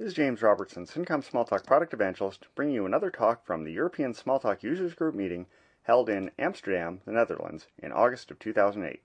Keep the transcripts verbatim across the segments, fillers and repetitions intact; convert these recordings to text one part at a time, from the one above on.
This is James Robertson, Syncom Smalltalk Product Evangelist, bringing you another talk from the European Smalltalk Users Group meeting held in Amsterdam, the Netherlands, in August of two thousand eight.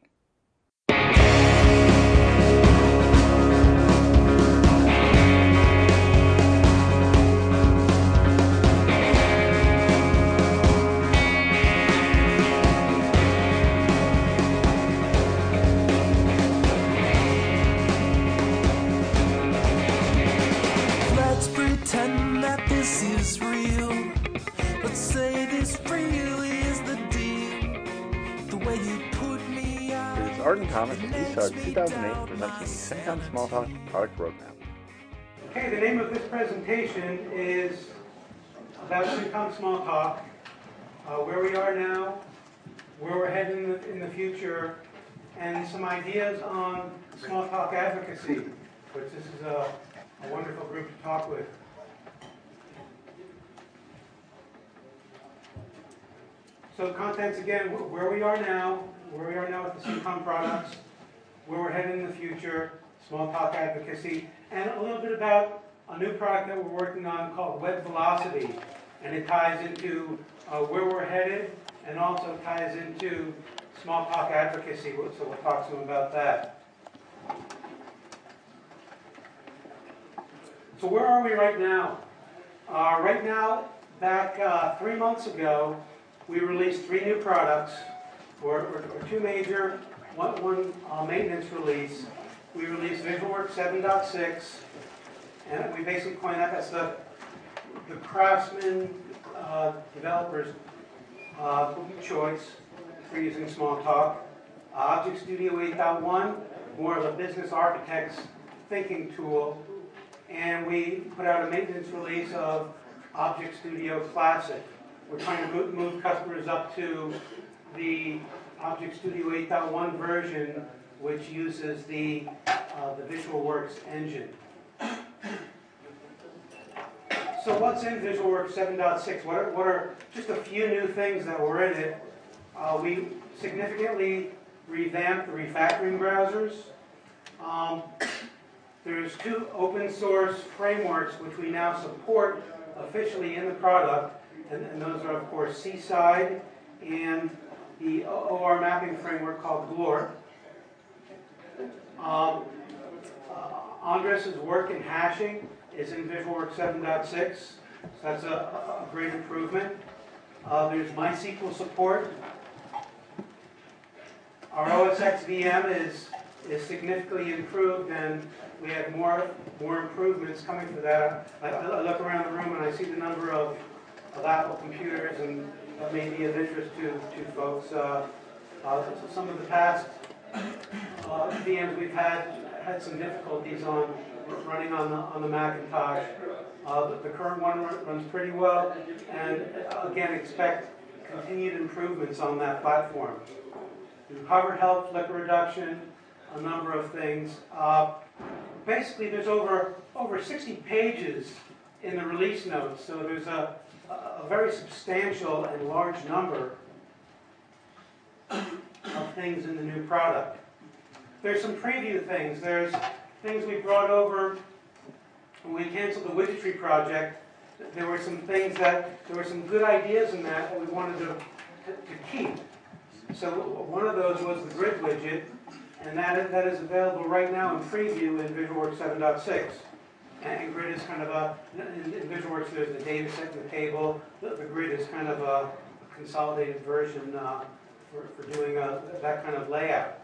Pretend that this is real. Let's say this really is the deal. The way you put me out. This is Arden Thomas at E S U G two thousand eight presenting the Syncom Smalltalk Product Roadmap. Okay, the name of this presentation is about Syncom Smalltalk, uh, where we are now, where we're heading in the, in the future, and some ideas on Smalltalk advocacy, which this is a, a wonderful group to talk with. So contents again, where we are now, where we are now with the Syncom products, where we're heading in the future, Smalltalk advocacy, and a little bit about a new product that we're working on called Web Velocity. And it ties into uh, where we're headed and also ties into Smalltalk advocacy, so we'll talk some about that. So where are we right now? Uh, right now, back uh, three months ago, we released three new products, or, or, or two major, one, one uh, maintenance release. We released VisualWorks seven point six, and we basically coined that as the, the craftsman uh, developers uh, choice for using Smalltalk. Uh, Object Studio eight point one, more of a business architect's thinking tool. And we put out a maintenance release of Object Studio Classic. We're trying to move, move customers up to the Object Studio eight point one version, which uses the, uh, the VisualWorks engine. So what's in VisualWorks seven point six? What are, what are just a few new things that were in it? Uh, we significantly revamped the refactoring browsers. Um, there's two open source frameworks which we now support officially in the product. And, and those are, of course, Seaside and the O R mapping framework called Glor. Um, uh, Andres' work in hashing is in VisualWorks seven point six, so that's a, a great improvement. Uh, there's MySQL support. Our O S X V M is, is significantly improved, and we have more, more improvements coming for that. I, I look around the room and I see the number of of Apple computers, and that may be of interest to, to folks. Uh, uh, so some of the past uh, V Ms we've had had some difficulties on running on the, on the Macintosh. Uh, but the current one runs pretty well, and uh, again, expect continued improvements on that platform. Hover help, flicker reduction, a number of things. Uh, basically, there's over, over sixty pages in the release notes, so there's a a very substantial and large number of things in the new product. There's some preview things. There's things we brought over when we canceled the widgetry project. There were some things that, there were some good ideas in that that we wanted to, to, to keep. So one of those was the grid widget, and that is, that is available right now in preview in VisualWorks seven point six. And grid is kind of a, in, in VisualWorks there's the data set and the table. The, the grid is kind of a consolidated version uh, for, for doing a, that kind of layout.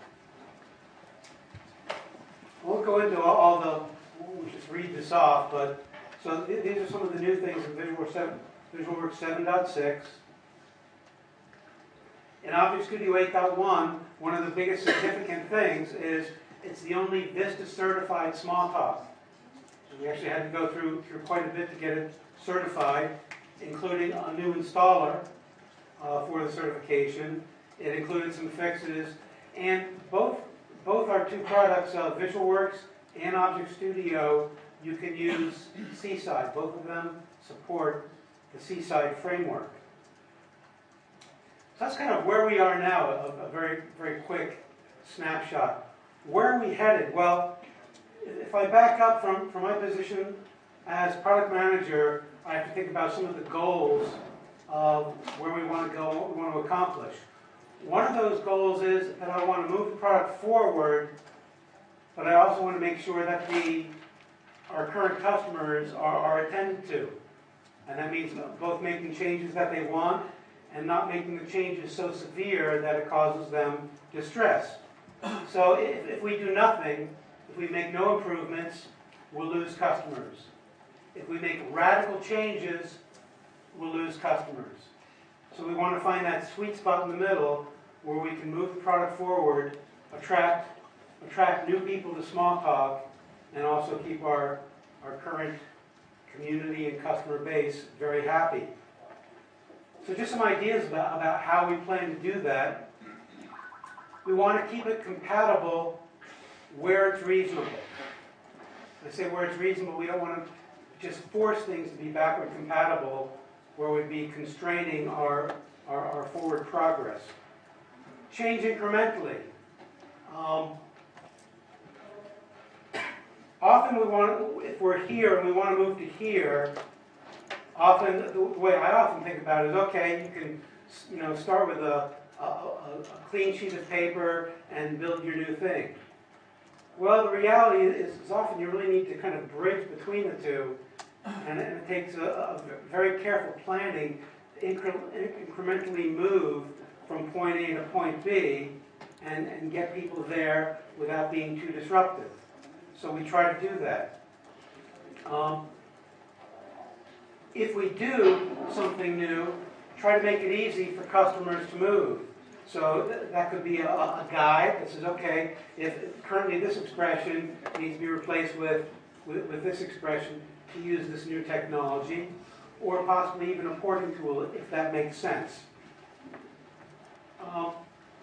I won't go into all, all the, we'll just read this off, but so th these are some of the new things in VisualWorks seven, VisualWorks seven point six. In Object Studio eight point one, one of the biggest significant things is it's the only Vista certified Smalltalk. We actually had to go through, through quite a bit to get it certified, including a new installer uh, for the certification. It included some fixes, and both, both our two products, uh, VisualWorks and Object Studio, you can use Seaside. Both of them support the Seaside framework. So that's kind of where we are now, a, a very, very quick snapshot. Where are we headed? Well, if I back up from, from my position as product manager, I have to think about some of the goals of where we want to go, what we want to accomplish. One of those goals is that I want to move the product forward, but I also want to make sure that the our current customers are, are attended to. And that means both making changes that they want and not making the changes so severe that it causes them distress. So if, if we do nothing, if we make no improvements, we'll lose customers. If we make radical changes, we'll lose customers. So we want to find that sweet spot in the middle where we can move the product forward, attract, attract new people to Smalltalk, and also keep our, our current community and customer base very happy. So just some ideas about, about how we plan to do that. We want to keep it compatible where it's reasonable. I say where it's reasonable, we don't want to just force things to be backward compatible where we'd be constraining our, our, our forward progress. Change incrementally. Um, often we want, if we're here and we want to move to here, often the way I often think about it is, okay, you can you know, start with a, a, a, a clean sheet of paper and build your new thing. Well, the reality is, is often you really need to kind of bridge between the two, and it, and it takes a, a very careful planning to incre incrementally move from point A to point B and, and get people there without being too disruptive. So we try to do that. Um, if we do something new, try to make it easy for customers to move. So th that could be a, a guide that says, okay, if currently this expression needs to be replaced with, with, with this expression to use this new technology, or possibly even a porting tool if that makes sense. Um,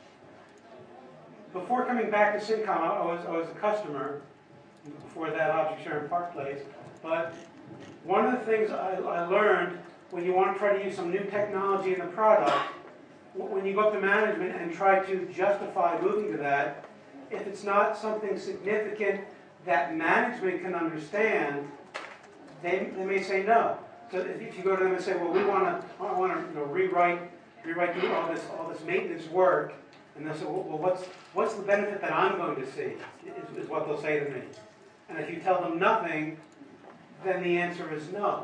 before coming back to Syncom, I was, I was a customer. Before that, Object Share and Park Place. But one of the things I, I learned when you want to try to use some new technology in the product, when you go up to management and try to justify moving to that, if it's not something significant that management can understand, they, they may say no. So if you go to them and say, well, we want to, I want to you know, rewrite, rewrite all this, all this maintenance work, and they'll say, well, what's, what's the benefit that I'm going to see, is, is what they'll say to me. And if you tell them nothing, then the answer is no.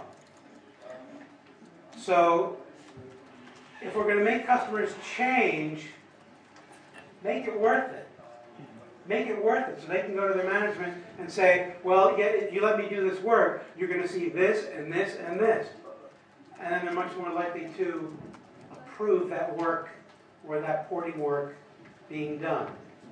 So if we're going to make customers change, make it worth it. Make it worth it so they can go to their management and say, well, yeah, if you let me do this work, you're going to see this and this and this. And then they're much more likely to approve that work or that porting work being done.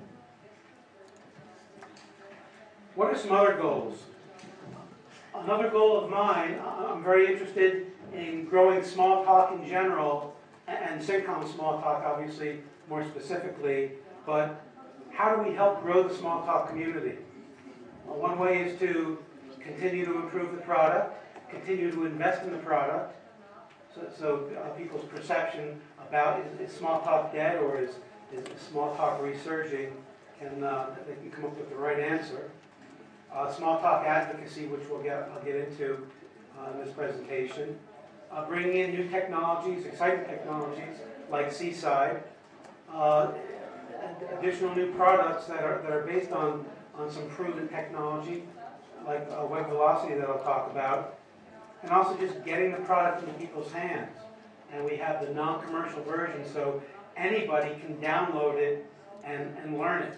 What are some other goals? Another goal of mine, I'm very interested in growing Smalltalk in general, and Syncom Smalltalk obviously more specifically, but how do we help grow the Smalltalk community? Well, one way is to continue to improve the product, continue to invest in the product, so, so uh, people's perception about is, is Smalltalk dead or is, is Smalltalk resurging, and uh, they can come up with the right answer. Uh, Smalltalk advocacy, which we'll get, I'll get into uh, in this presentation. Uh, bringing in new technologies, exciting technologies like Seaside. Uh, additional new products that are, that are based on, on some proven technology, like uh, Web Velocity that I'll talk about. And also just getting the product into people's hands. And we have the non-commercial version, so anybody can download it and, and learn it.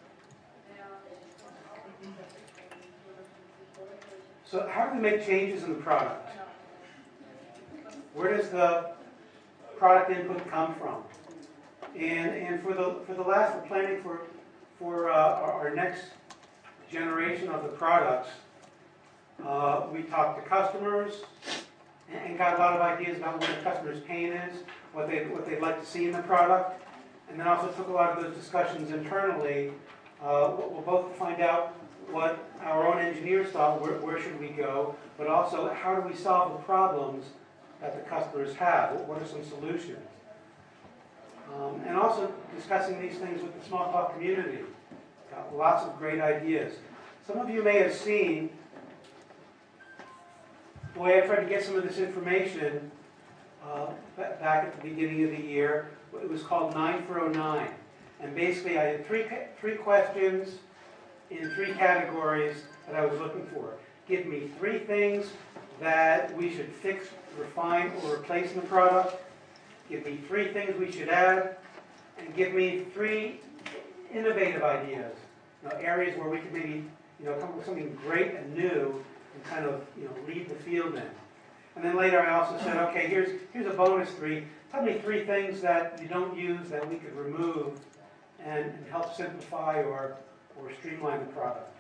So how do we make changes in the product? Where does the product input come from? And, and for the for the last, we're planning for for uh, our, our next generation of the products. Uh, we talked to customers and, and got a lot of ideas about what the customer's pain is, what they what they'd like to see in the product, and then also took a lot of those discussions internally. Uh, we'll both find out what our own engineers thought, where, where should we go, but also how do we solve the problems that the customers have? What are some solutions? Um, and also discussing these things with the Smalltalk community. Got lots of great ideas. Some of you may have seen the way I tried to get some of this information uh, ba- back at the beginning of the year, it was called nine for oh nine. And basically I had three, three questions in three categories that I was looking for. Give me three things that we should fix, refine, or replace in the product. Give me three things we should add. And give me three innovative ideas, you know, areas where we could maybe, you know, come up with something great and new and kind of, you know, lead the field in. And then later I also said, okay, here's, here's a bonus three. Tell me three things that you don't use that we could remove and, and help simplify or, or streamline the product.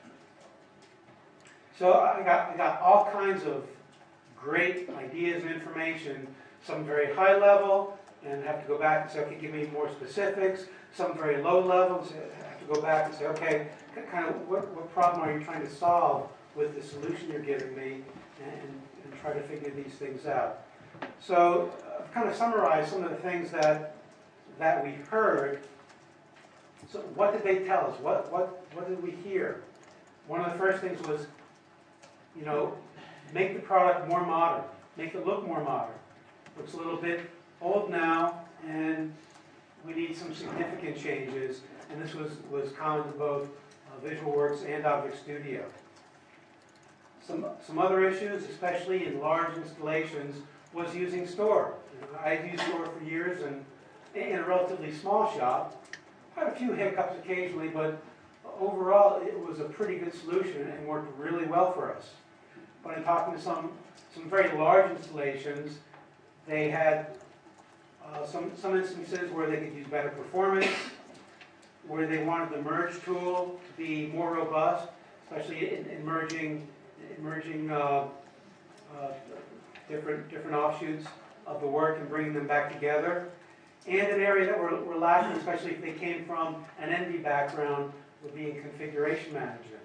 So I got, I got all kinds of great ideas and information, some very high level, and have to go back and say, okay, give me more specifics. Some very low level, so I have to go back and say, okay, kind of what, what problem are you trying to solve with the solution you're giving me, and, and try to figure these things out. So I've kind of summarized some of the things that that we heard. So what did they tell us? What what what did we hear? One of the first things was, you know, make the product more modern, make it look more modern. Looks a little bit old now, and we need some significant changes, and this was, was common to both uh, VisualWorks and Object Studio. Some, some other issues, especially in large installations, was using Store. You know, I've used Store for years, and in a relatively small shop, had a few hiccups occasionally, but overall it was a pretty good solution and worked really well for us. But in talking to some, some very large installations, they had Uh, some, some instances where they could use better performance, where they wanted the merge tool to be more robust, especially in, in merging, in merging uh, uh, different, different offshoots of the work and bringing them back together. And an area that we're, we're lacking, especially if they came from an N V background, would be in configuration management.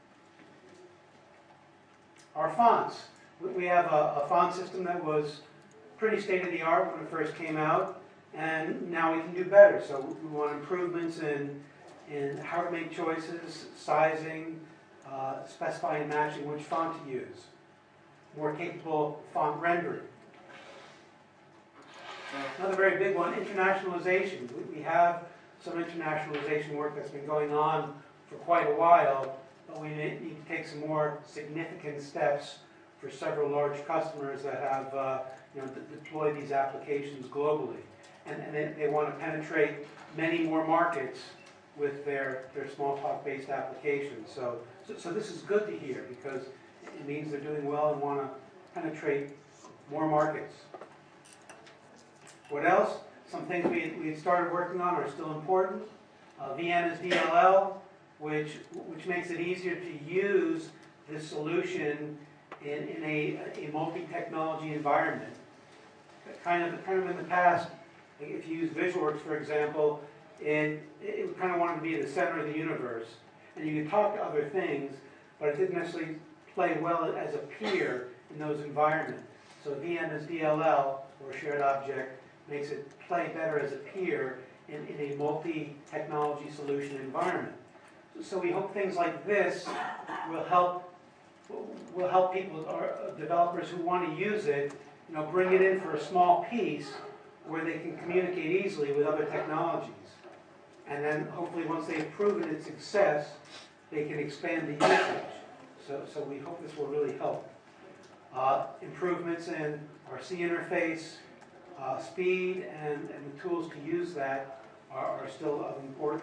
Our fonts. We, we have a, a font system that was pretty state-of-the-art when it first came out, and now we can do better. So we want improvements in, in how to make choices, sizing, uh, specifying and matching which font to use. More capable font rendering. Another very big one, internationalization. We, we have some internationalization work that's been going on for quite a while, but we need to take some more significant steps for several large customers that have uh, you know, deployed these applications globally. And, and they, they want to penetrate many more markets with their, their Smalltalk-based applications. So, so, so this is good to hear, because it means they're doing well and want to penetrate more markets. What else? Some things we, we started working on are still important. Uh, V N as D L L, which, which makes it easier to use this solution in, in a, a multi-technology environment. Kind of, kind of in the past, if you use VisualWorks, for example, it, it kind of wanted to be the center of the universe. And you could talk to other things, but it didn't necessarily play well as a peer in those environments. So V N as D L L, or shared object, makes it play better as a peer in, in a multi-technology solution environment. So we hope things like this will help will help people or developers who want to use it, you know, bring it in for a small piece where they can communicate easily with other technologies. And then hopefully once they've proven its success, they can expand the usage. So, so we hope this will really help. Uh, improvements in our C interface, uh, speed, and, and the tools to use that are, are still of importance.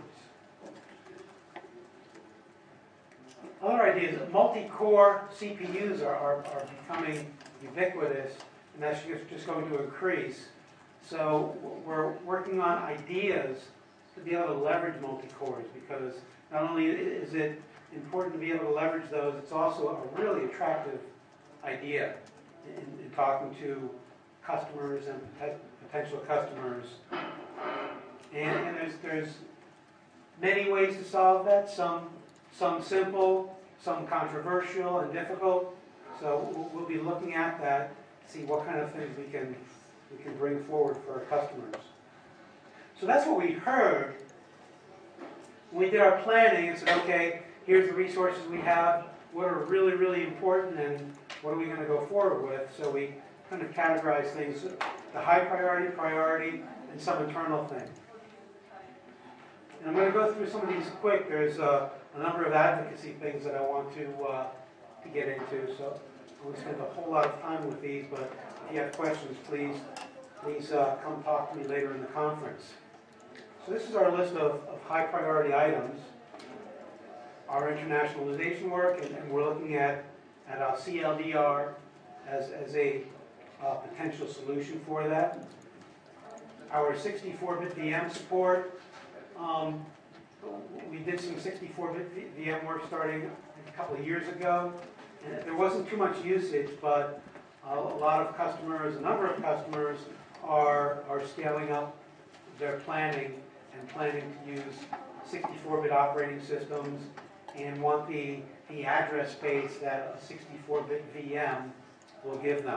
Other ideas, multi-core C P Us are, are, are becoming ubiquitous, and that's just, just going to increase. So we're working on ideas to be able to leverage multi-cores, because not only is it important to be able to leverage those, it's also a really attractive idea in, in talking to customers and pot- potential customers. And, and there's, there's many ways to solve that, some, some simple, some controversial and difficult. So we'll, we'll be looking at that, see what kind of things we can, we can bring forward for our customers. So that's what we heard when we did our planning and said, okay, here's the resources we have, what are really, really important, and what are we going to go forward with? So we kind of categorize things, the high priority, priority, and some internal thing. And I'm going to go through some of these quick. There's uh, a number of advocacy things that I want to, uh, to get into, so I won't spend a whole lot of time with these, but if you have questions, please, please uh, come talk to me later in the conference. So this is our list of, of high priority items, our internationalization work, and, and we're looking at, at our C L D R as, as a uh, potential solution for that. Our sixty-four bit V M support, um, we did some sixty-four bit V M work starting a couple of years ago. And there wasn't too much usage, but uh, a lot of customers, a number of customers are, are scaling up their planning and planning to use sixty-four bit operating systems and want the, the address space that a sixty-four bit V M will give them.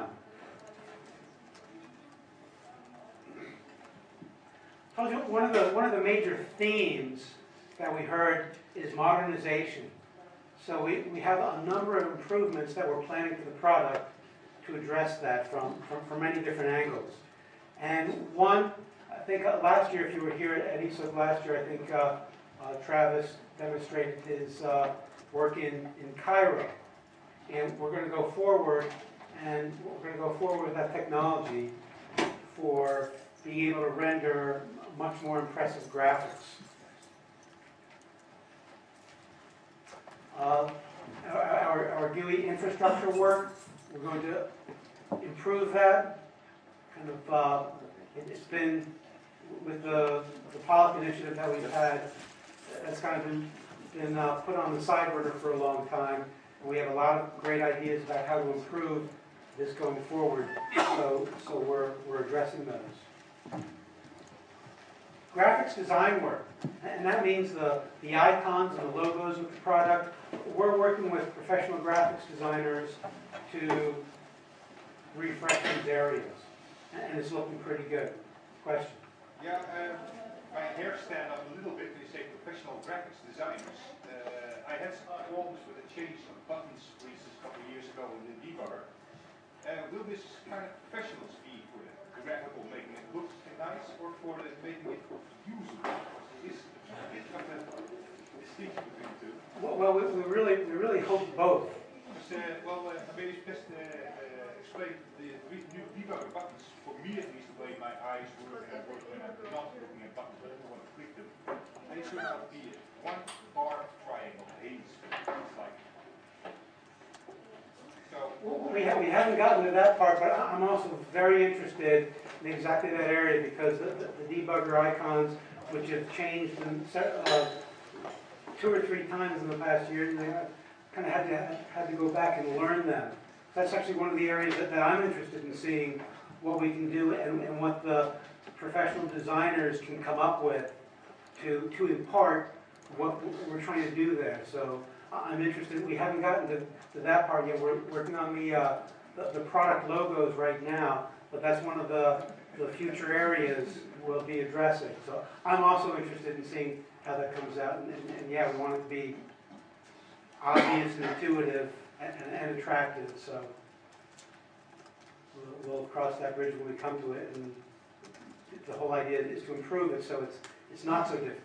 Told you one of the one of the major themes that we heard is modernization. So we, we have a number of improvements that we're planning for the product to address that from, from, from many different angles. And one, I think uh, last year, if you were here at E S O C last year, I think uh, uh, Travis demonstrated his uh, work in, in Cairo. And we're going to go forward, and we're going to go forward with that technology for being able to render much more impressive graphics. Uh, our, our G U I infrastructure work, we're going to improve that. Kind of, uh, it, it's been with the, the Pollock initiative that we've had, that's kind of been, been uh, put on the side burner for a long time. And we have a lot of great ideas about how to improve this going forward. So, so we're, we're addressing those. Graphics design work, and that means the, the icons and the logos of the product. We're working with professional graphics designers to refresh these areas, and it's looking pretty good. Question? Yeah, uh, my hair stand up a little bit when you say professional graphics designers. Uh, I had some problems with a change of buttons, for instance, a couple of years ago in the debugger. Uh, will this kind of professionals be for the graphical, making it look nice, or for the making it usable? Is a bit of a distinction between the two? Well, well we, we really we really hope both. Just, uh, well, uh, maybe just uh, uh, explain the new debugger buttons. For me, at least, the way my eyes work and work when I'm not looking at buttons, but I want to click them. They should not be one bar triangle. Haze, it's like. So, We, ha we haven't gotten to that part, but I'm also very interested in exactly that area because the, the, the debugger icons, which have changed in, uh, two or three times in the past year, and they kind of had to had to go back and learn them. That's actually one of the areas that, that I'm interested in seeing what we can do and, and what the professional designers can come up with to to impart what we're trying to do there. So I'm interested. We haven't gotten to, to that part yet. We're working on the, uh, the the product logos right now, but that's one of the the future areas we'll be addressing. So I'm also interested in seeing how that comes out. And, and, and yeah, we want it to be obvious and intuitive and, and, and attractive. So we'll, we'll cross that bridge when we come to it. And the whole idea is to improve it so it's it's not so difficult.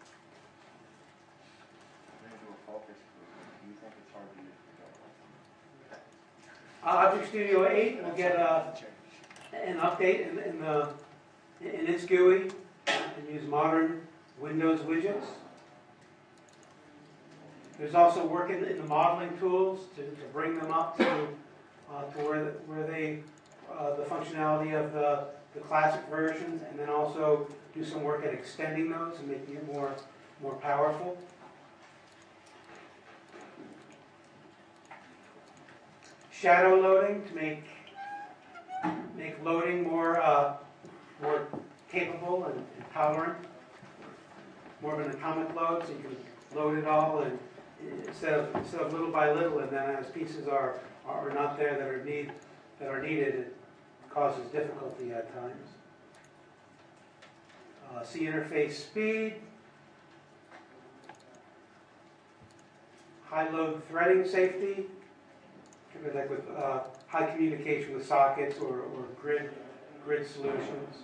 Uh, Object Studio eight will get uh, an update in, in, the, in its G U I and use modern Windows widgets. There's also work in, in the modeling tools to, to bring them up to, uh, to where, where they, uh, the functionality of the, the classic versions, and then also do some work at extending those and making it more, more powerful. Shadow loading to make make loading more uh, more capable and, and tolerant, more of an atomic load, so you can load it all and instead of instead of little by little, and then as pieces are are not there that are need that are needed, it causes difficulty at times. Uh, C interface speed, high load threading safety. like with uh, high communication with sockets or, or grid, grid solutions.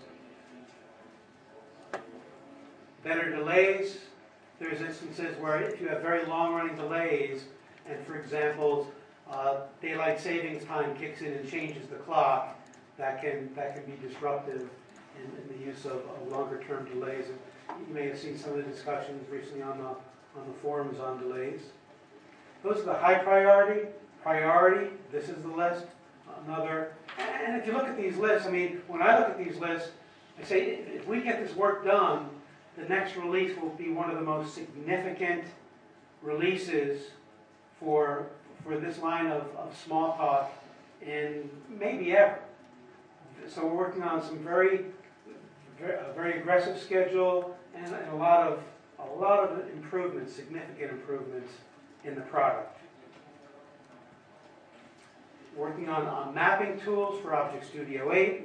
Better delays. There's instances where if you have very long-running delays, and for example, uh, daylight savings time kicks in and changes the clock, that can that can be disruptive in, in the use of, of longer-term delays. And you may have seen some of the discussions recently on the on the forums on delays. Those are the high priority. Priority. This is the list. Another. And if you look at these lists, I mean, when I look at these lists, I say if we get this work done, the next release will be one of the most significant releases for for this line of, of Smalltalk in maybe ever. So we're working on some very, very, a very aggressive schedule and, and a lot of a lot of improvements, significant improvements in the product. Working on, on mapping tools for Object Studio eight.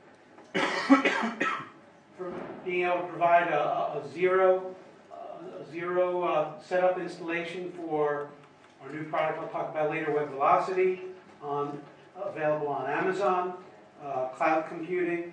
For being able to provide a, a zero, a zero uh, setup installation for our new product I'll talk about later, Web Velocity, on, available on Amazon, uh, cloud computing.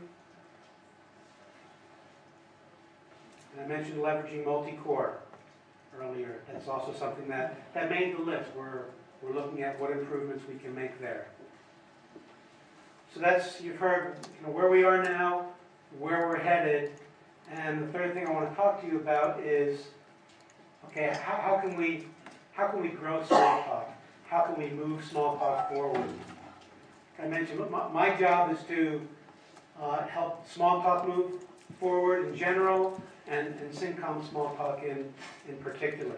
And I mentioned leveraging multi-core earlier. That's also something that, that made the list. We're, we're looking at what improvements we can make there. So that's, you've heard you know, where we are now, where we're headed, and the third thing I want to talk to you about is, okay, how, how can we how can we grow Smalltalk? How can we move Smalltalk forward? I mentioned my, my job is to uh, help Smalltalk move forward in general, and, and Syncom Smalltalk in in particular.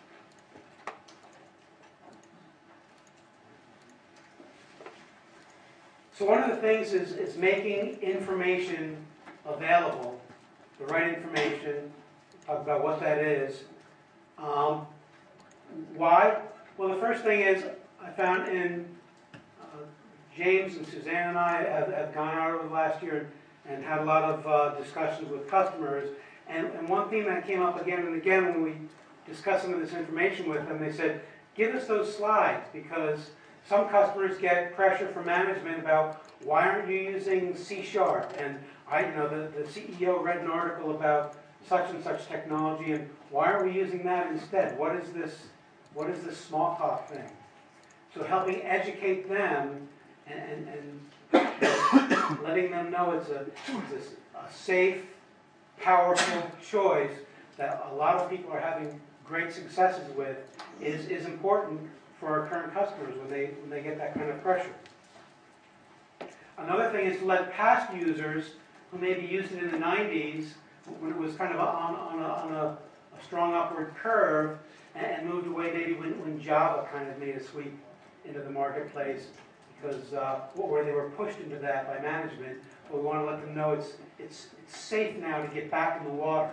So one of the things is, is making information available, the right information, talk about what that is. Um, why? Well, the first thing is I found in uh, James and Suzanne and I have, have gone out over the last year and had a lot of uh, discussions with customers. And, and one theme that came up again and again when we discussed some of this information with them, they said, give us those slides, because some customers get pressure from management about why aren't you using C Sharp? And I, you know, the, the C E O read an article about such and such technology, and why aren't we using that instead? What is this? What is this Smalltalk thing? So helping educate them and, and, and letting them know it's a, it's a, a safe, powerful choice that a lot of people are having great successes with is, is important for our current customers when they when they get that kind of pressure. Another thing is to let past users who maybe used it in the nineties when it was kind of on, on, a, on a, a strong upward curve and, and moved away maybe when, when Java kind of made a sweep into the marketplace because uh, where they were pushed into that by management. But we want to let them know it's, it's, it's safe now to get back in the water.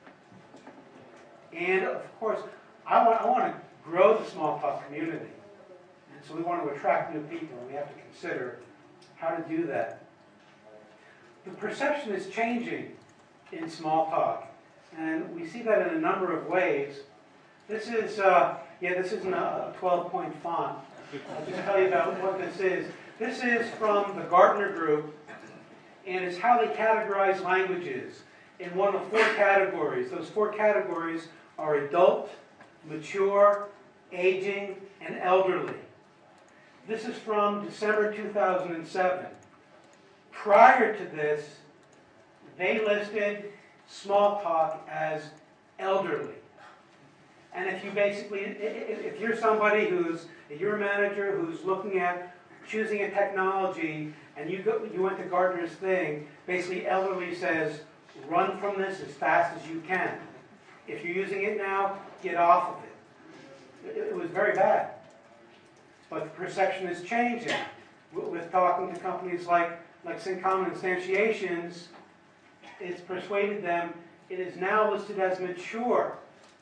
And of course, I want, I want to grow the Smalltalk community. And so we want to attract new people, and we have to consider how to do that. The perception is changing in Smalltalk, and we see that in a number of ways. This is, uh, yeah, this isn't a twelve point font. I'll just tell you about what this is. This is from the Gartner Group, and it's how they categorize languages in one of four categories. Those four categories are adult, mature, aging, and elderly. This is from December two thousand seven. Prior to this, they listed Smalltalk as elderly. And if you basically, if you're somebody who's, if you're a manager who's looking at choosing a technology, and you go, you went to Gartner's thing, basically elderly says, run from this as fast as you can. If you're using it now, get off of it. It, it was very bad. But the perception is changing. With, with talking to companies like, like Syncom Instantiations, it's persuaded them it is now listed as mature.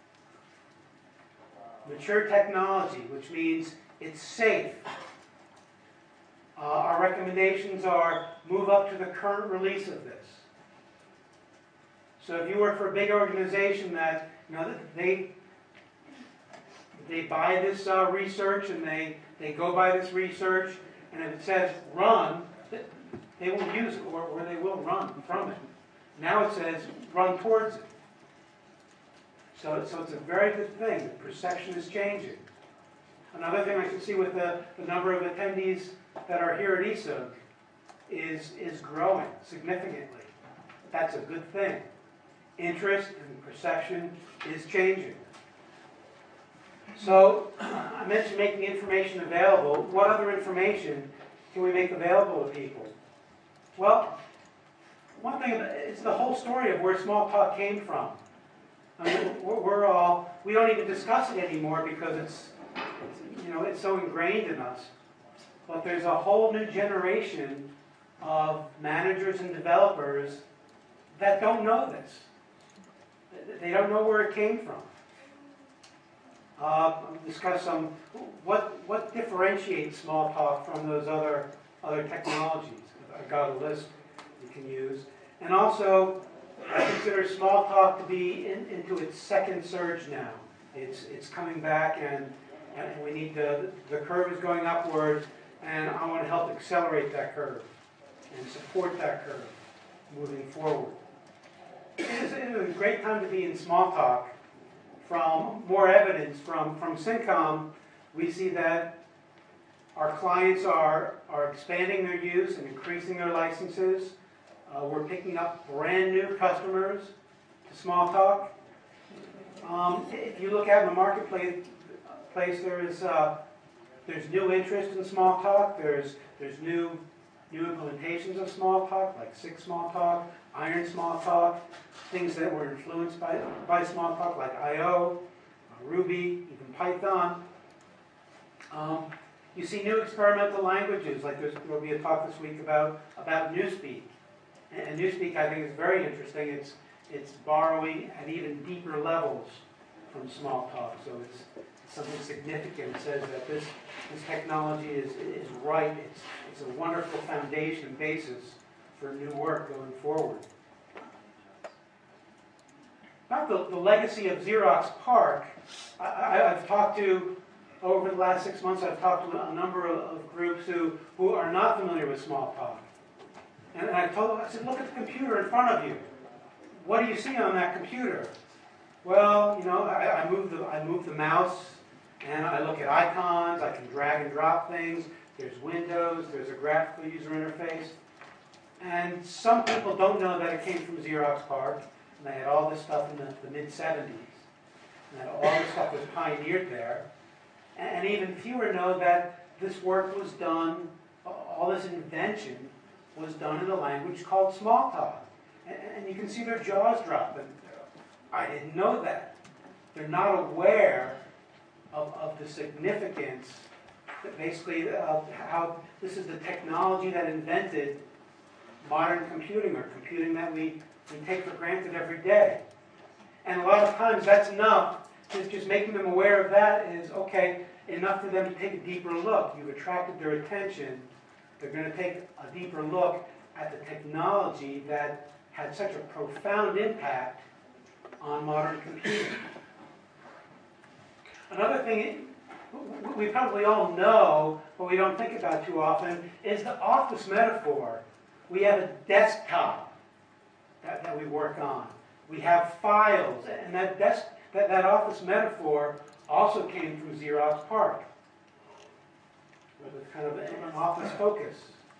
Mature technology, which means it's safe. Uh, our recommendations are move up to the current release of this. So if you work for a big organization that, you know, they they buy this uh, research and they They go by this research, and if it says run, they will use it, or, or they will run from it. Now it says run towards it. So, so it's a very good thing. The perception is changing. Another thing I can see with the, the number of attendees that are here at E S O G is, is growing significantly. That's a good thing. Interest and perception is changing. So, I mentioned making information available. What other information can we make available to people? Well, one thing, it's the whole story of where Smalltalk came from. I mean, we're, we're all, we don't even discuss it anymore because it's, it's, you know, it's so ingrained in us. But there's a whole new generation of managers and developers that don't know this. They don't know where it came from. Uh, discuss some, what, what differentiates Smalltalk from those other, other technologies. I've got a list you can use. And also, I consider Smalltalk to be in, into its second surge now. It's, it's coming back, and, and we need to, the curve is going upward, and I want to help accelerate that curve and support that curve moving forward. It is, it is a great time to be in Smalltalk. From more evidence from, from Syncom, we see that our clients are, are expanding their use and increasing their licenses. Uh, we're picking up brand new customers to Smalltalk. Um, if you look out in the marketplace, place, there is uh, there's new interest in Smalltalk. There's there's new new implementations of Smalltalk, like Six Smalltalk, Iron Smalltalk, things that were influenced by by Smalltalk, like I O, uh, Ruby, even Python. Um, you see new experimental languages, like there's, there will be a talk this week about about Newspeak. And, and Newspeak, I think, is very interesting. It's it's borrowing at even deeper levels from Smalltalk, so it's, it's something significant. It says that this this technology is is right. It's it's a wonderful foundation basis for new work going forward. About the, the legacy of Xerox PARC, I, I, I've talked to, over the last six months, I've talked to a number of, of groups who, who are not familiar with Smalltalk. And I told them, I said, look at the computer in front of you. What do you see on that computer? Well, you know, I, I, move the, I move the mouse, and I look at icons, I can drag and drop things, there's windows, there's a graphical user interface. And some people don't know that it came from Xerox PARC, and they had all this stuff in the, the mid seventies. And that all this stuff was pioneered there. And even fewer know that this work was done, all this invention was done in a language called Smalltalk. And, and you can see their jaws dropping. I didn't know that. They're not aware of, of the significance, that basically, of how this is the technology that invented modern computing, or computing that we, we take for granted every day. And a lot of times that's enough. Just, just making them aware of that is, okay, enough for them to take a deeper look. You've attracted their attention. They're going to take a deeper look at the technology that had such a profound impact on modern computing. Another thing we probably all know, but we don't think about too often, is the office metaphor. We have a desktop that, that we work on. We have files, and that, desk, that, that office metaphor also came from Xerox PARC, with a kind of an office focus.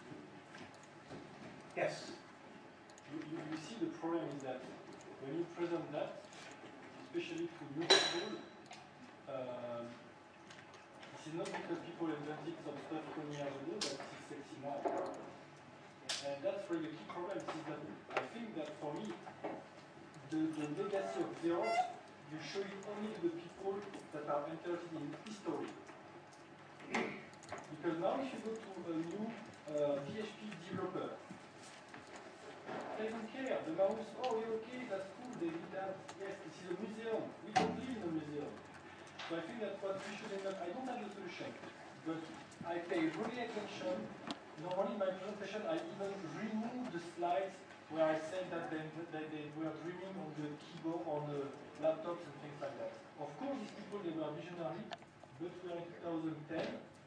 Yes? You, you, you see the problem is that when you present that, especially to new people, uh, this is not because people invented some stuff twenty years ago that it's sexy now. And that's really the key problem is that I think that for me, the, the legacy of Xerox, you show it only to the people that are interested in history. Because now if you go to a new uh, P H P developer, they don't care. The mouse, oh, you're okay, that's cool, they did that. Yes, this is a museum. We don't live in a museum. So I think that what we should end up, I don't have the solution, but I pay really attention. Normally in my presentation, I even remove the slides where I said that they, that they were dreaming on the keyboard, on the laptops and things like that. Of course, these people, they were visionary, but we are in two thousand ten,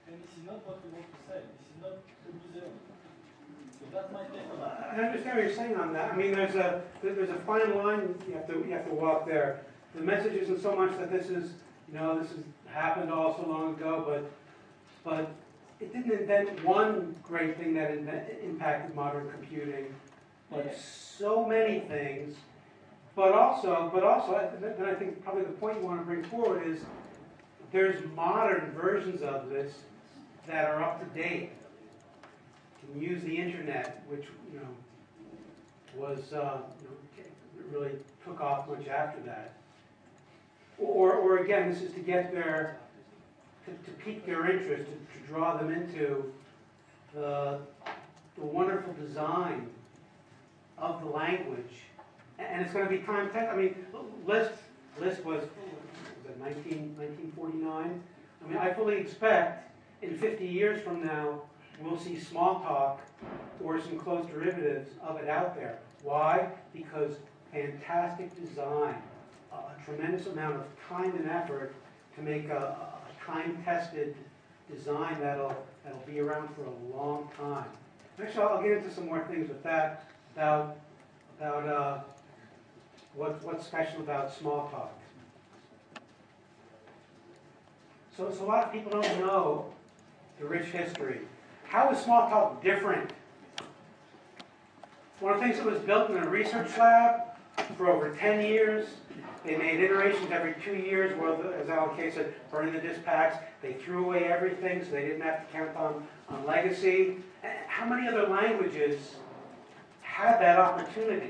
And this is not what we want to say. This is not a museum. So that's my take on it. I understand what you're saying on that. I mean, there's a there's a fine line you have to you have to walk there. The message isn't so much that this is you know this has happened all so long ago, but but it didn't invent one great thing that invent, impacted modern computing, but so many things. But also, but also, then I think probably the point you want to bring forward is there's modern versions of this that are up to date. Can use the internet, which you know was uh, you know, really took off much after that. Or, or again, this is to get their to, to pique their interest, to, to draw them into the the wonderful design of the language, and it's going to be time tested. I mean, Lisp Lisp was, was it nineteen forty-nine? I mean, I fully expect in fifty years from now, we'll see Smalltalk or some close derivatives of it out there. Why? Because fantastic design, a tremendous amount of time and effort to make a, a time-tested design that'll that'll be around for a long time. Actually, I'll get into some more things with that about about uh, what what's special about Smalltalk. So, so a lot of people don't know the rich history. How is Smalltalk different? One of the things that was built in a research lab for over ten years. They made iterations every two years, well, as Alan Kay said, burning the disk packs. They threw away everything, so they didn't have to count on, on legacy. How many other languages had that opportunity?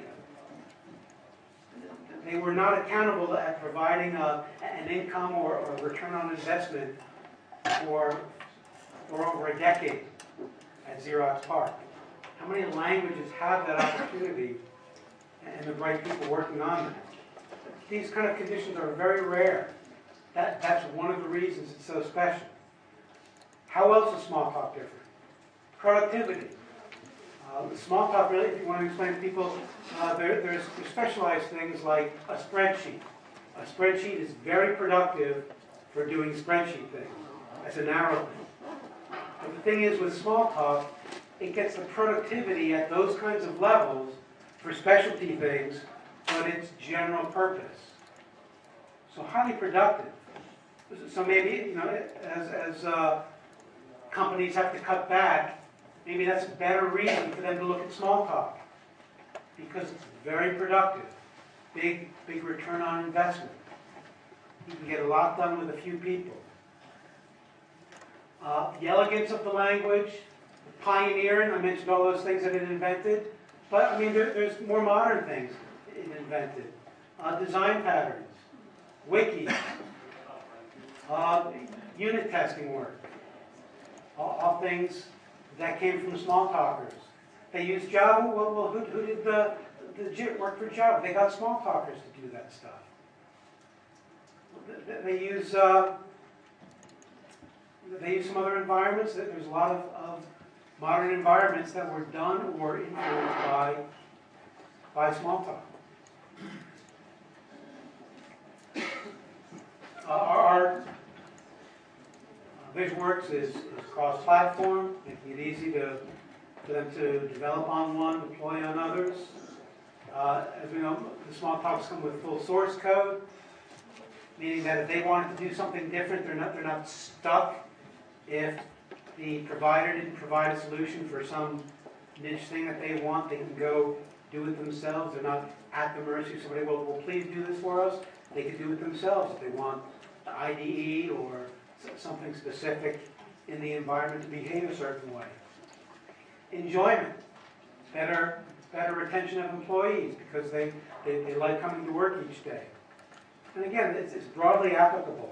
They were not accountable at providing a, an income or, or a return on investment for, for over a decade at Xerox PARC. How many languages have that opportunity and the bright people working on them? These kind of conditions are very rare. That, that's one of the reasons it's so special. How else is Smalltalk different? Productivity. Uh, Smalltalk, really, if you want to explain to people, uh, there, there's, there's specialized things like a spreadsheet. A spreadsheet is very productive for doing spreadsheet things. That's a narrow thing. But the thing is, with Smalltalk, it gets the productivity at those kinds of levels for specialty things, but it's general purpose. So highly productive. So maybe, you know, as, as uh, companies have to cut back, maybe that's a better reason for them to look at Smalltalk, because it's very productive. Big, big return on investment. You can get a lot done with a few people. Uh, the elegance of the language, the pioneering, I mentioned all those things that it invented, but I mean, there, there's more modern things it invented. Uh, design patterns, wikis, uh, unit testing work, all, all things that came from Smalltalkers. They used Java. Well, well who, who did the, the JIT work for Java? They got Smalltalkers to do that stuff. They, they use uh, they use some other environments. There's a lot of, of modern environments that were done or influenced by by Smalltalk. Uh, our, our VisualWorks is, is cross-platform, making it easy to, for them to develop on one, deploy on others. Uh, as we know, the Smalltalks come with full source code, meaning that if they wanted to do something different, they're not, they're not stuck if the provider didn't provide a solution for some niche thing that they want. They can go do it themselves. They're not at the mercy of somebody. Well, well, please do this for us. They can do it themselves if they want the I D E or something specific in the environment to behave a certain way. Enjoyment. Better, better retention of employees because they, they, they like coming to work each day. And again, it's, it's broadly applicable.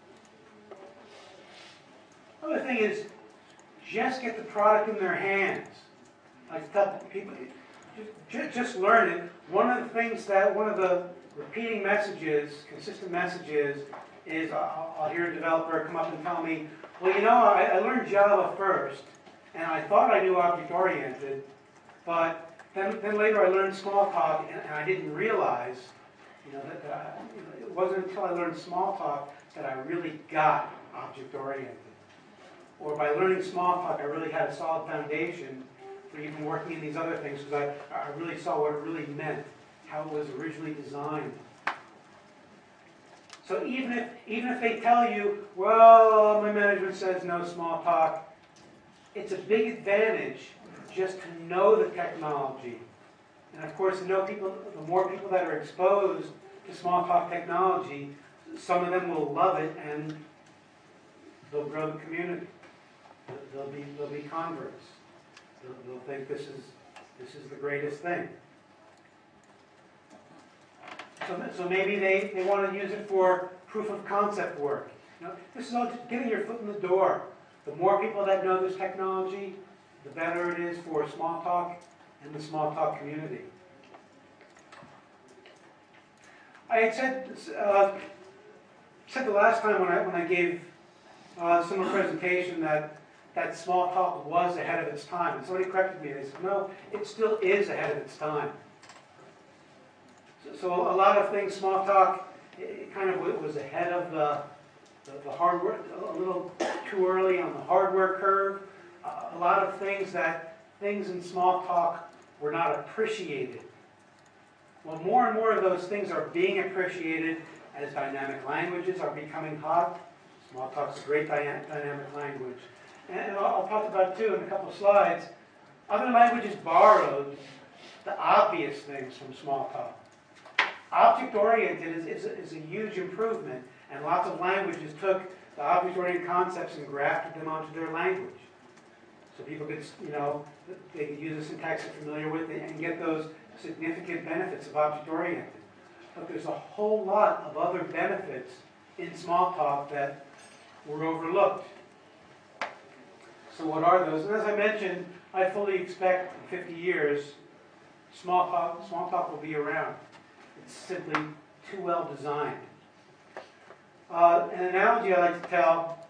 Another thing is, just get the product in their hands. I tell people, just, just learn it. One of the things that, one of the repeating messages, consistent messages, is I'll, I'll hear a developer come up and tell me, well, you know, I, I learned Java first, and I thought I knew object-oriented, but then, then later I learned Smalltalk, and, and I didn't realize, you know, that, that you know, it wasn't until I learned Smalltalk that I really got object-oriented. or by learning Smalltalk, I really had a solid foundation for even working in these other things, because I, I really saw what it really meant, how it was originally designed. So even if, even if they tell you, well, my management says no Smalltalk, it's a big advantage just to know the technology. And of course, the, know people, the more people that are exposed to Smalltalk technology, some of them will love it and they'll grow the community. They'll be, they'll be converts. They'll, they'll think this is, this is the greatest thing. So, so maybe they, they want to use it for proof of concept work. You know, this is all just getting your foot in the door. The more people that know this technology, the better it is for Smalltalk and the Smalltalk community. I had said, uh, said the last time when I, when I gave uh, a similar presentation that, that Smalltalk was ahead of its time. And somebody corrected me. They said, no, it still is ahead of its time. So, so a lot of things, Smalltalk, it kind of was ahead of the, the, the hardware, a little too early on the hardware curve. Uh, a lot of things that, things in Smalltalk were not appreciated. Well, more and more of those things are being appreciated as dynamic languages are becoming hot. Smalltalk's a great dy dynamic language. And I'll, I'll talk about, too, in a couple of slides, other languages borrowed the obvious things from Smalltalk. Object-oriented is, is, a, is a huge improvement, and lots of languages took the object-oriented concepts and grafted them onto their language. So people could, you know, they could use a syntax they're familiar with and get those significant benefits of object-oriented. But there's a whole lot of other benefits in Smalltalk that were overlooked. So what are those? And as I mentioned, I fully expect in fifty years, Smalltalk, Smalltalk will be around. It's simply too well designed. Uh, an analogy I like to tell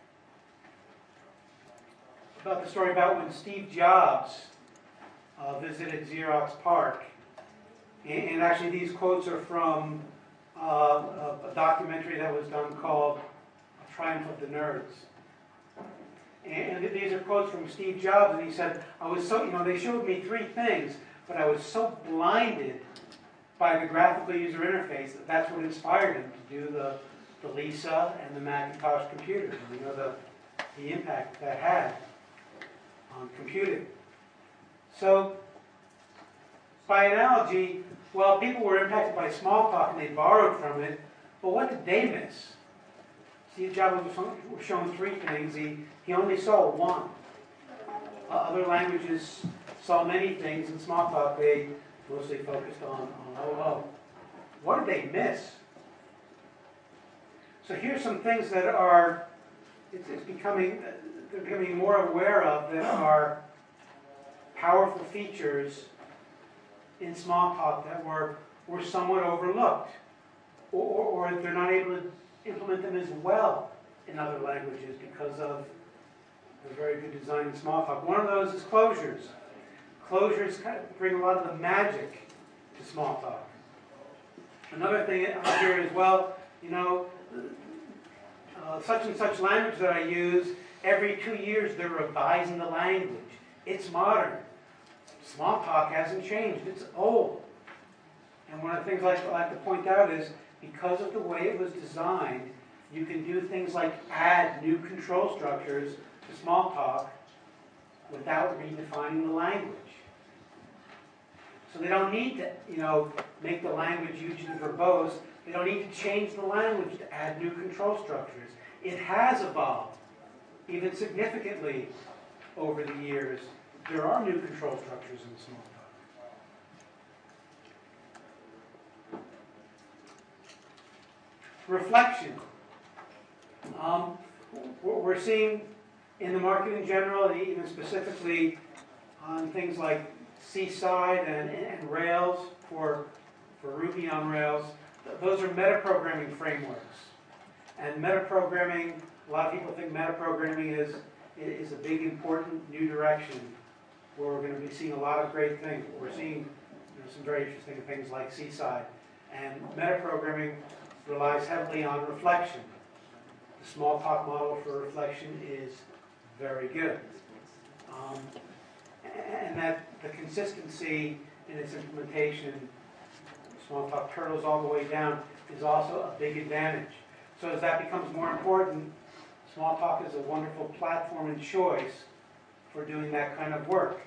about the story about when Steve Jobs uh, visited Xerox PARC. And, and actually these quotes are from uh, a, a documentary that was done called Triumph of the Nerds. And, and these are quotes from Steve Jobs, and he said, I was so, you know, they showed me three things, but I was so blinded by the graphical user interface that that's what inspired him to do the, the Lisa and the Macintosh computers. And we know the, the impact that had on computing. So, by analogy, well, people were impacted by Smalltalk and they borrowed from it, but what did they miss? Steve Jobs was shown three things. He, he only saw one. Uh, other languages saw many things. In Smalltalk, they mostly focused on, on oh, oh. What did they miss? So here's some things that are, it's, it's becoming, they're becoming more aware of that are powerful features in Smalltalk that were, were somewhat overlooked. Or, or, or they're not able to implement them as well in other languages because of the very good design in Smalltalk. One of those is closures. Closures kind of bring a lot of the magic to Smalltalk. Another thing I hear is, well, you know, uh, such and such language that I use, every two years they're revising the language. It's modern. Smalltalk hasn't changed. It's old. And one of the things I like to point out is, because of the way it was designed, you can do things like add new control structures to Smalltalk without redefining the language. So they don't need to, you know, make the language huge and verbose. They don't need to change the language to add new control structures. It has evolved, even significantly, over the years. There are new control structures in Smalltalk. Reflection. Um, we're seeing in the market in general, and even specifically on things like Seaside and, and Rails for, for Ruby on Rails, those are metaprogramming frameworks. And metaprogramming, a lot of people think metaprogramming is, is a big, important new direction where we're going to be seeing a lot of great things. We're seeing, you know, some very interesting things like Seaside. And metaprogramming relies heavily on reflection. The Smalltalk model for reflection is very good. Um, and that the consistency in its implementation, Smalltalk Turtles all the way down, is also a big advantage. So as that becomes more important, Smalltalk is a wonderful platform and choice for doing that kind of work.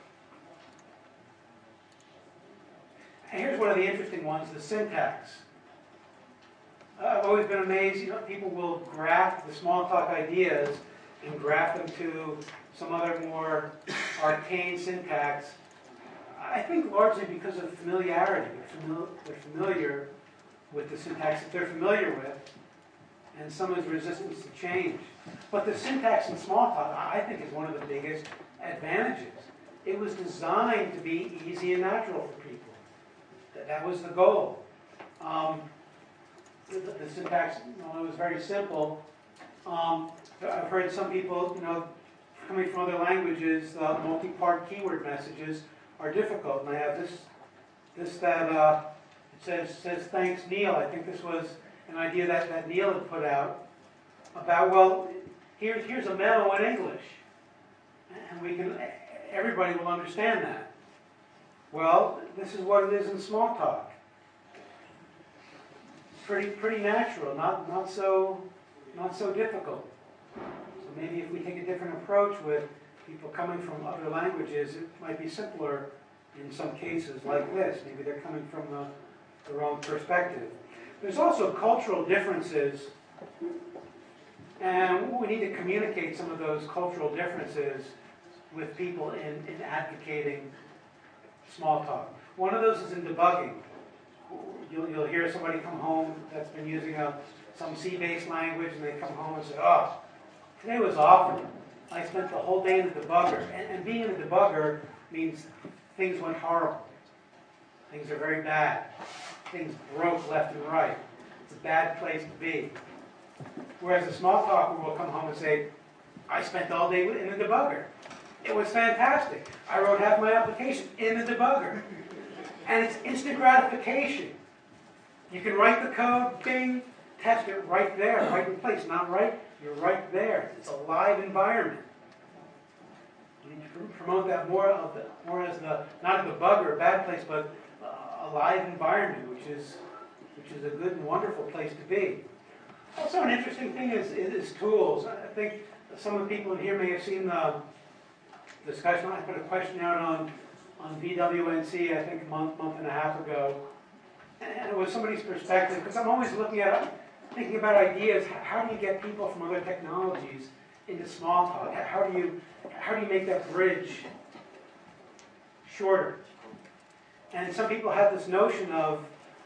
And here's one of the interesting ones, the syntax. I've always been amazed, you know, people will graft the Smalltalk ideas and graft them to some other more arcane syntax. I think largely because of familiarity. They're, famili they're familiar with the syntax that they're familiar with, and someone's resistance to change. But the syntax in Smalltalk, I think, is one of the biggest advantages. It was designed to be easy and natural for people. That, that was the goal. Um, the, the syntax, you know, it was very simple. Um, I've heard some people, you know, coming from other languages, uh, multi-part keyword messages are difficult. And I have this, this that uh, it says says thanks Neil. I think this was an idea that, that Neil had put out about, well, here's here's a memo in English, and we can everybody will understand that. Well, this is what it is in Smalltalk. Pretty pretty natural, not not so not so difficult. So maybe if we take a different approach with people coming from other languages, it might be simpler in some cases like this. Maybe they're coming from the, the wrong perspective. There's also cultural differences, and we need to communicate some of those cultural differences with people in, in advocating Smalltalk. One of those is in debugging. You'll, you'll hear somebody come home that's been using a, some C-based language, and they come home and say, oh, today was awful. I spent the whole day in the debugger. And, and being in the debugger means things went horrible. Things are very bad. Things broke left and right. It's a bad place to be. Whereas a Smalltalker will come home and say, I spent all day in the debugger. It was fantastic. I wrote half my application in the debugger. And it's instant gratification. You can write the code, bing, test it right there, right in place. Not right, you're right there. It's a live environment. You need to promote that more of the, more as the, not a debugger, a bad place, but a live environment, which is, which is a good and wonderful place to be. Also, an interesting thing is, is, is tools. I think some of the people in here may have seen the discussion. I put a question out on, on V W N C, I think a month, month and a half ago. And it was somebody's perspective, because I'm always looking at, thinking about ideas. How do you get people from other technologies into Smalltalk? How do you, how do you make that bridge shorter? And some people have this notion of,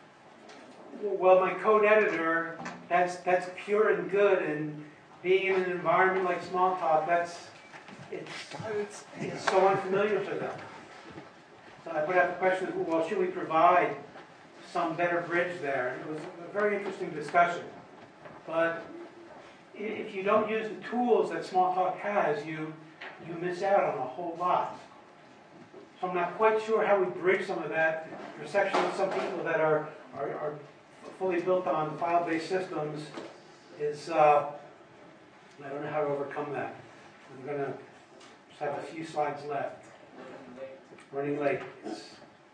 well, my code editor, that's that's pure and good, and being in an environment like Smalltalk, that's it's it's so unfamiliar to them. So I put out the question, well, should we provide some better bridge there? And it was a very interesting discussion. But if you don't use the tools that Smalltalk has, you you miss out on a whole lot. So I'm not quite sure how we bridge some of that perception of some people that are, are, are fully built on file-based systems is, uh, I don't know how to overcome that. I'm going to just have a few slides left. Running late. It's,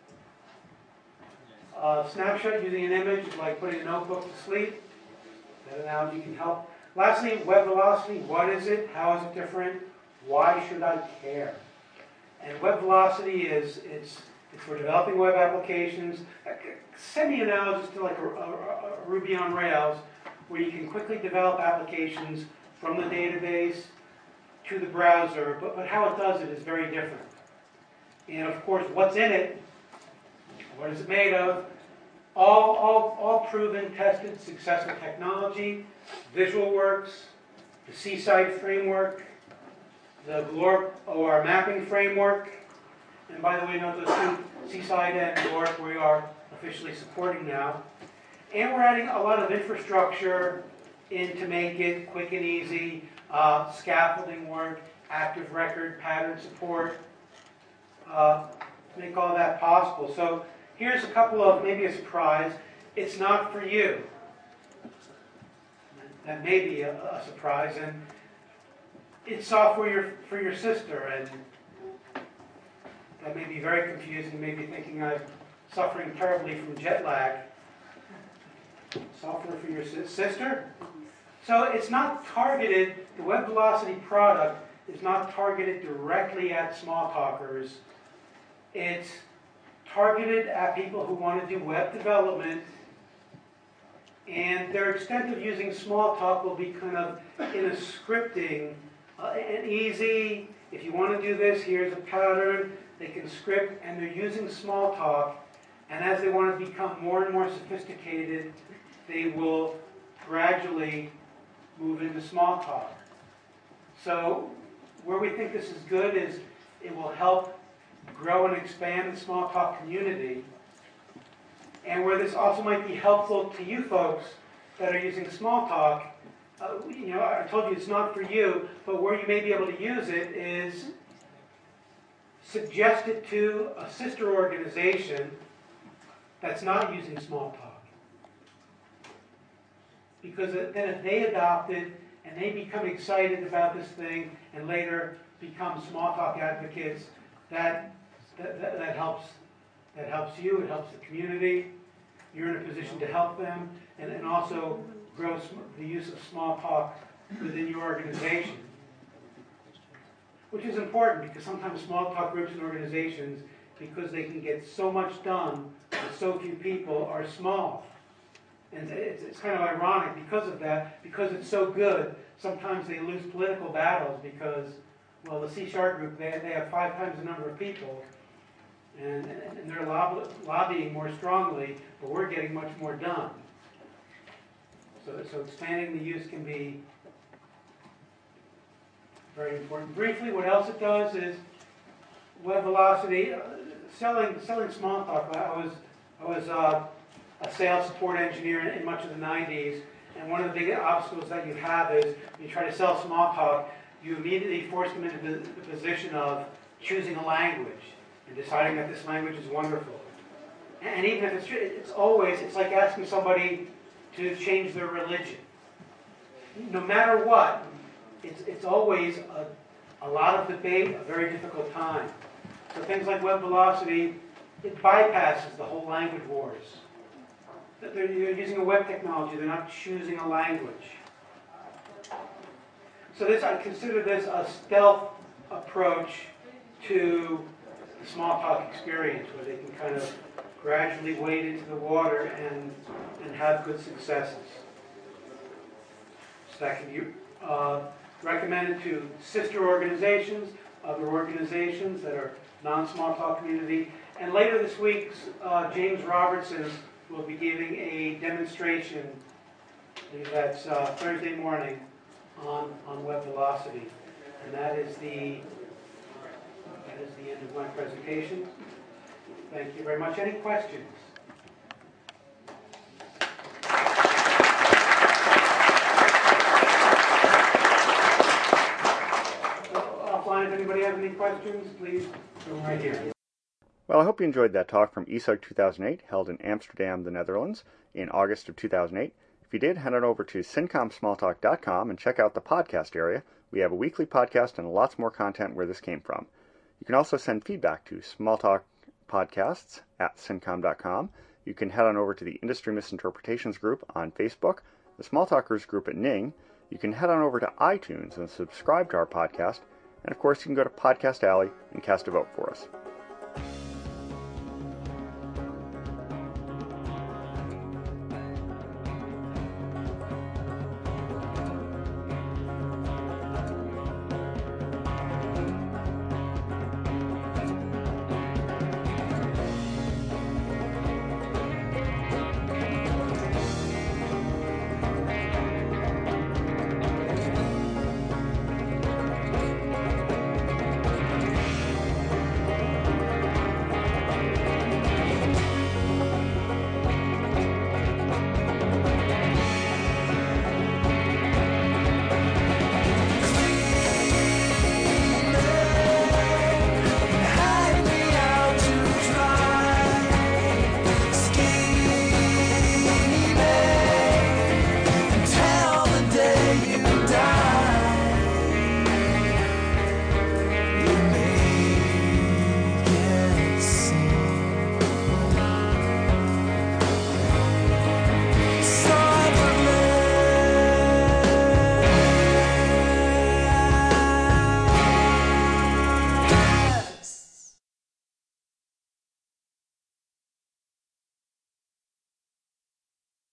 uh, snapshot using an image is like putting a notebook to sleep. That analogy can help. Lastly, web velocity. What is it? How is it different? Why should I care? And web velocity is it's, it's for developing web applications, semi-analogous to like a, a, a Ruby on Rails, where you can quickly develop applications from the database to the browser, but, but how it does it is very different. And of course, what's in it, what is it made of, all, all, all proven, tested, successful technology, VisualWorks, the Seaside framework, the Glorp O R mapping framework, and by the way, note those two, Seaside and Glorp, we are officially supporting now. And we're adding a lot of infrastructure in to make it quick and easy, uh, scaffolding work, active record, pattern support, uh, to make all that possible. So here's a couple of, maybe a surprise. It's not for you. That may be a, a surprise. And it's software for your, for your sister, and that may be very confusing. You may be thinking I'm suffering terribly from jet lag. Software for your si- sister? So it's not targeted, the Web Velocity product is not targeted directly at small talkers. It's targeted at people who want to do web development, and their extent of using Smalltalk will be kind of in a scripting, uh, and easy. If you want to do this, here's a pattern. They can script, and they're using Smalltalk, and as they want to become more and more sophisticated, they will gradually move into Smalltalk. So where we think this is good is it will help grow and expand the Smalltalk community. And where this also might be helpful to you folks that are using Smalltalk, uh, you know, I told you it's not for you, but where you may be able to use it is suggest it to a sister organization that's not using Smalltalk. Because then if they adopt it and they become excited about this thing and later become Smalltalk advocates, that, that, that, that helps that helps you, it helps the community. You're in a position to help them, and, and also grow sm- the use of Smalltalk within your organization. Which is important because sometimes Smalltalk groups and organizations, because they can get so much done with so few people, are small. And it's, it's kind of ironic because of that, because it's so good, sometimes they lose political battles because, well, the C Sharp group, they, they have five times the number of people, and, and, and they're lob- lobbying more strongly, but we're getting much more done. So, so expanding the use can be very important. Briefly, what else it does is Web Velocity, uh, selling selling Smalltalk. I was I was uh, a sales support engineer in, in much of the nineties, and one of the big obstacles that you have is when you try to sell Smalltalk, you immediately force them into the, the position of choosing a language and deciding that this language is wonderful. And even if it's it's always it's like asking somebody to change their religion. No matter what, it's it's always a, a lot of debate, a very difficult time. So things like Web Velocity, it bypasses the whole language wars. They're using a web technology, they're not choosing a language. So this, I consider this a stealth approach to the Smalltalk experience, where they can kind of gradually wade into the water and, and have good successes. So that can be uh, recommended to sister organizations, other organizations that are non-Smalltalk community. And later this week, uh, James Robertson will be giving a demonstration, I think that's uh, Thursday morning, on, on Web Velocity. And that is the that is the end of my presentation. Thank you very much. Any questions? Offline, if anybody has any questions, please go right here. Well, I hope you enjoyed that talk from E S U G two thousand eight, held in Amsterdam, the Netherlands, in August of two thousand eight. If you did, head on over to syncom smalltalk dot com and check out the podcast area. We have a weekly podcast and lots more content where this came from. You can also send feedback to smalltalkpodcasts at syncom dot com. You can head on over to the Industry Misinterpretations group on Facebook, the Smalltalkers group at Ning. You can head on over to iTunes and subscribe to our podcast. And of course, you can go to Podcast Alley and cast a vote for us.